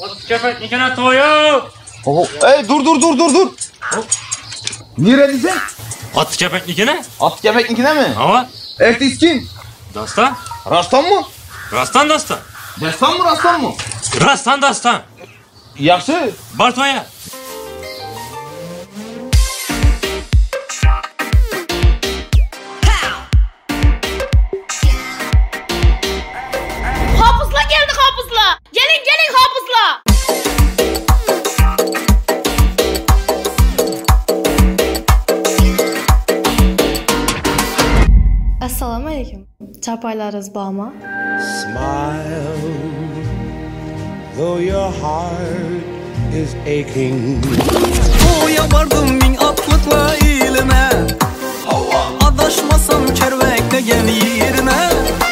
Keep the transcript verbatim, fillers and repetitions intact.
Ot köpeknikine to'yib. Oh, ey dur dur dur dur dur. Nereye diyeceksin? Ot köpeknikine? At kepeknikine mi? Hava. Ertesi kim? Dostan. Rastan mı? Rastan dostan. Destan mı Rastan mı? Rastan dostan. Yaxşı. Bartoya. Hafızla geldi hafızla. Gelin gelin hafızla. Assalomu alaykum. Chapaylaringiz bormi? Smile, though your heart is aching. Oya vardım min atlıkla ilime. Adaşmasam kervekle gel yerine.